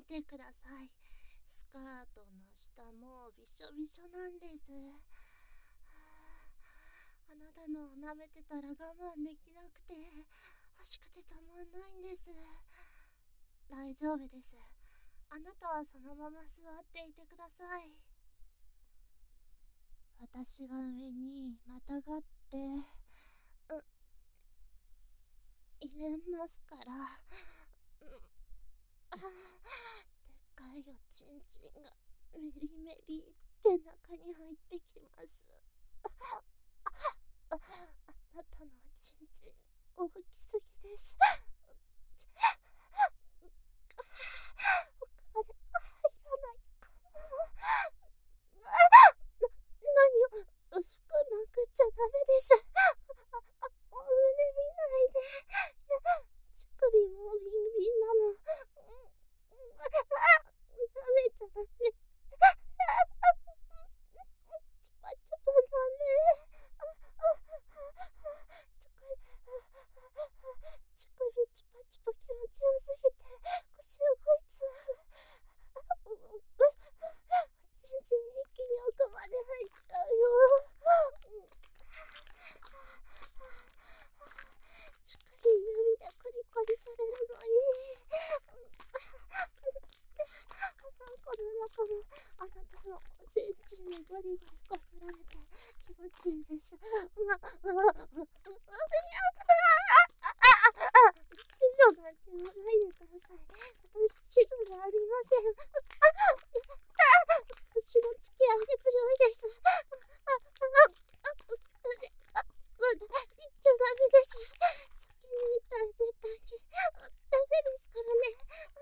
てください。スカートの下もびしょびしょなんです。あなたのを舐めてたら我慢できなくて欲しくてたまんないんです。大丈夫です。あなたはそのまま座っていてください。私が上にまたがって入れますから。でっかいおちんちんがメリメリって中に入ってきます。あなたのおちんちん大きすぎです。他で入らないかな。何を薄く殴っちゃダメです。胸見ないで。乳首もビンビンなの。舐めちゃダメ。チュパチュパダメ。乳首チュパチュパ気持ちよすぎて腰動いちゃう。ちんちん一気に奥まで入っちゃうよ。乳首指でコリコリされるのいい。この中もあなたのおちんちんにゴリゴリこすられて気持ちいいです。痴女なんて言わないでください。私痴女じゃありません。私の付き合いで強いです。言っちゃダメです。先に言ったら絶対にダメですからね。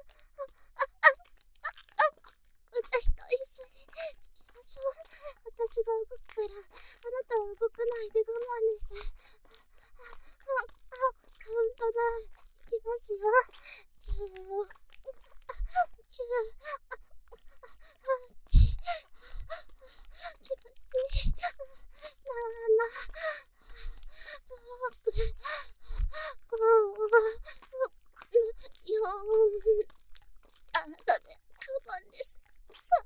私と一緒に行きましょう。私が動くからあなたは動かないで我慢です。カウントダウンいきますよ。10、9、8、4、ダメ、我慢です。3、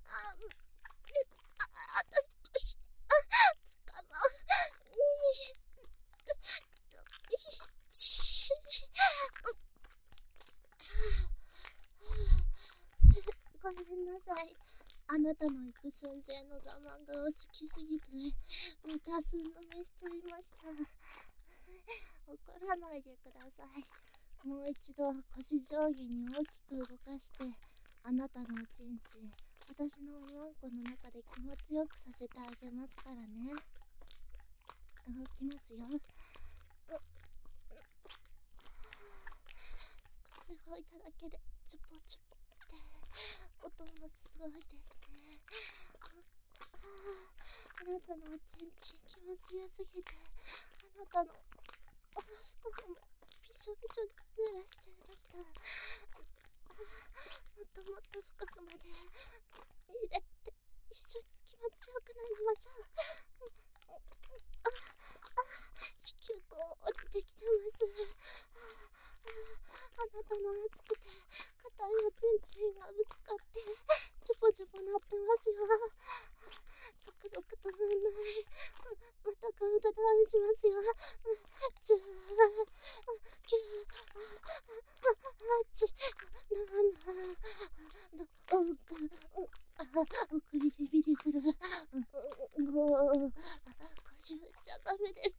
あと少し。つかまう。2、1。ごめんなさい。あなたの行く寸前の我慢が好きすぎてまた寸止めしちゃいました。怒らないでください。もう一度腰上下に大きく動かしてあなたのおちんちん私のおまんこの中で気持ちよくさせてあげますからね。動きますよ。少し動いただけでチュポチュポって音もすごいですね。あなたのおちんちん気持ちよすぎてあなたのお布団もびしょびしょに濡らしちゃいました。もっともっと深くまで入れて一緒に気持ちよくなりましょう。子宮口降りてきてます。あなたの熱くて硬いおちんちんがぶつかってチュポチュポなってますよ。ゾクゾクと分ないまたカウントダウンしますよ。10、9、8、7、6、ビリビリする。5、腰振っちゃダメです。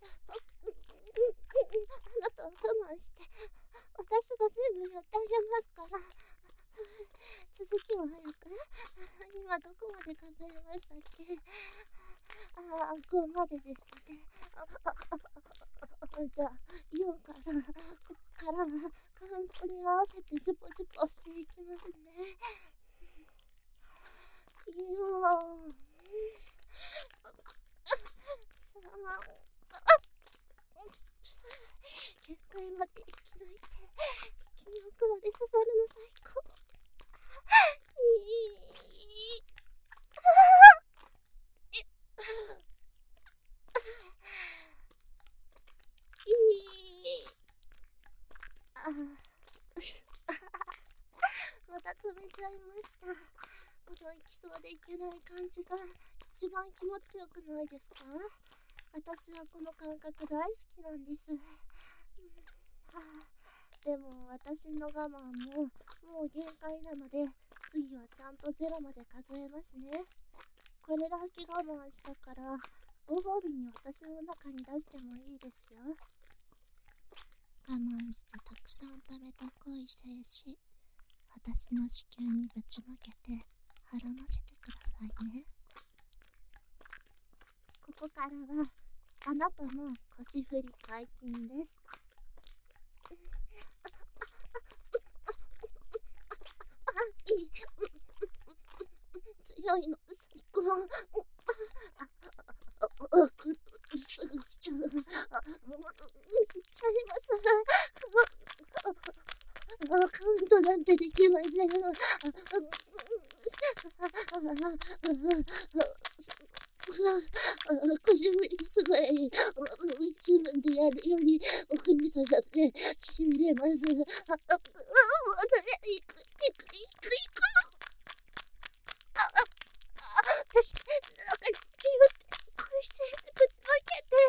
あなたは我慢して私が全部やってあげますから。続きは早く。今どこまで数えましたっけ。5まででしたね。じゃあ4からここからはカウントに合わせてチュポチュポしていきますね。4、3、限界まで生き抜いて息の奥まで刺さるの最高。また続めちゃいました。この行きそうでいけない感じが一番気持ちよくないですか？私はこの感覚大好きなんです。でも私の我慢もう限界なので、次はちゃんと0まで数えますね。これだけ我慢したからご褒美に私の中に出してもいいですよ。我慢してたくさん食べた恋精子、私の子宮にぶちまけてはらませてくださいね。ここからはあなたの腰振り解禁です。いい、強いの最高。すぐしちゃいます。カウントなんてできません。腰振りすごい自分でやるより奥に刺さってしびれます。いく。私、なんか、恋せずぶちまけて。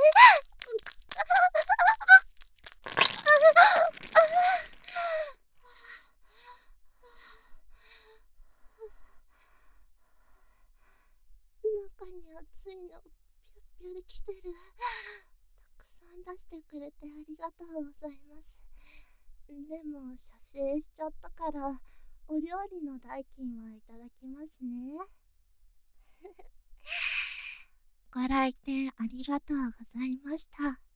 中に熱いの、ぴょっぴょできてる。たくさん出してくれてありがとうございます。でも、射精しちゃったから、お料理の代金はいただきますね。ご来店ありがとうございました。